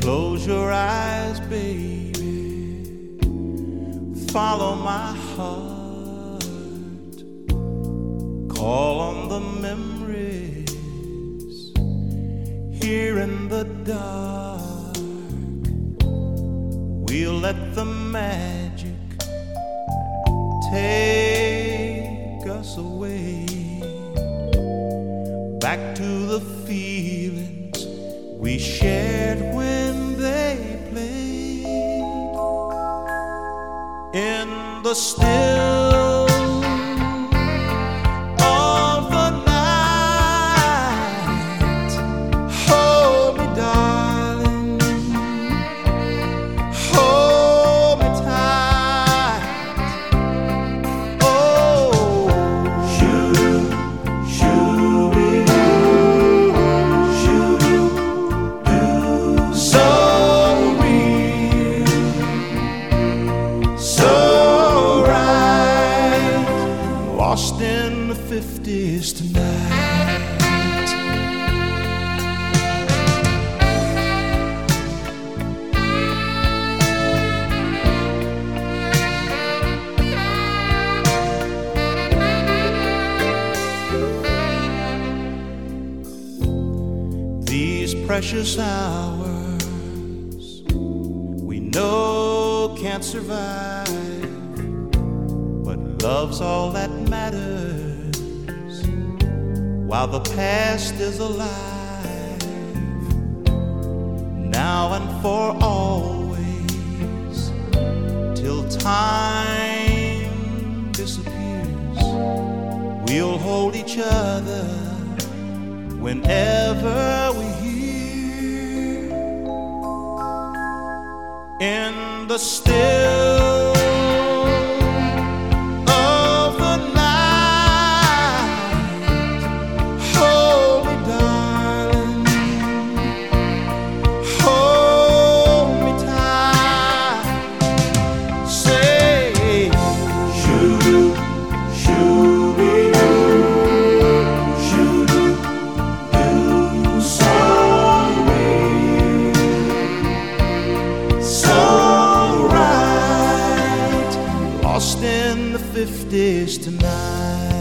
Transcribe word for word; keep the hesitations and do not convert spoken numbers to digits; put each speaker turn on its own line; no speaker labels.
Close your eyes, baby. Follow my heart. Call on the memories here in the dark. We'll let the magic take us away back to the feelings we shared when they played in the still of the night. Hold me, darling, hold me tight. Oh, shoot, shoot me, shoot me, so real, so right, lost in the fifties tonight. These precious hours we know can't survive, but love's all that matters while the past is alive. Now and for always, till time disappears, we'll hold each other whenever we hear in the still of the night. Hold me, darling, hold me tight. Say, shoot, shoot me, shoot me, so real, so right, lost in the fifties tonight.